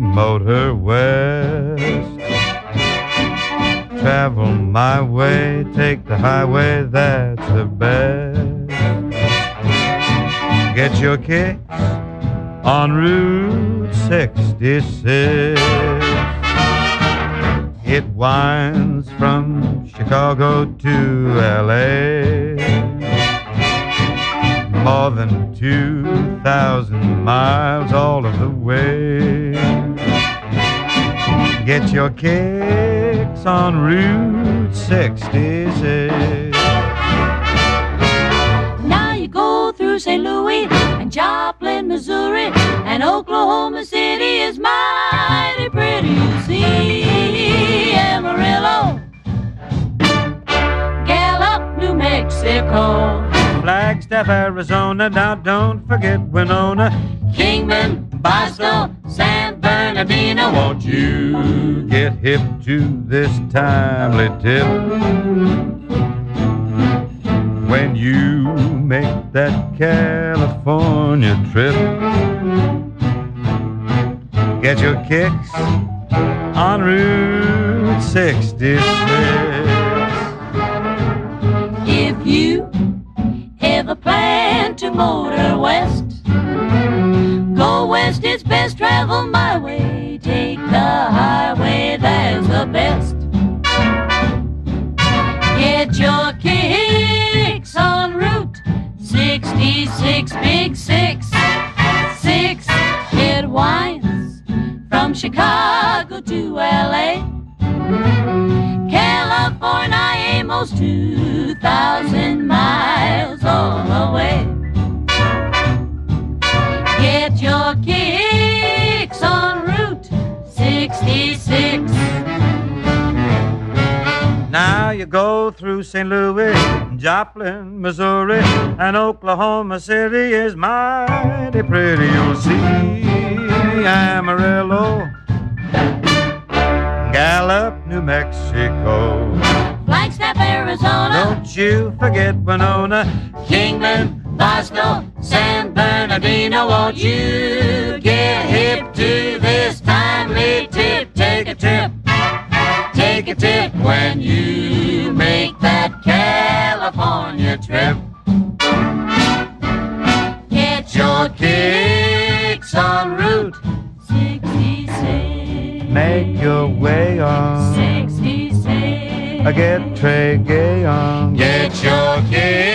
motor west. Travel my way, take the highway, that's the best. Get your kicks on Route 66. It winds from Chicago to L.A. More than 2,000 miles all of the way. Get your kicks on Route 66. Now you go through St. Louis and Joplin, Missouri, and Oklahoma City is mighty pretty. You see Amarillo, Gallup, New Mexico, Flagstaff, Arizona, now don't forget Winona, Kingman, Boston, San Bernardino. won't you get hip to this timely tip? When you make that California trip, get your kicks on Route 66. If you ever plan to motor west, go west, it's best, travel my way, take the highway, that's the best. Get your kicks on Route 66, Big 6. It winds from Chicago to L.A. California, almost 2,000 miles all away. Get your kicks on Route 66. Now you go through St. Louis, Joplin, Missouri, and Oklahoma City is mighty pretty. You'll see Amarillo, Gallup, New Mexico, Flagstaff, Arizona, don't you forget Winona, Kingman, Boston, San Bernardino. Won't you get hip to this timely tip? Take a tip. Take a tip when you make that California trip. Get your kicks on Route 66. make your way on, 66. get Trey Gay on. Get your kicks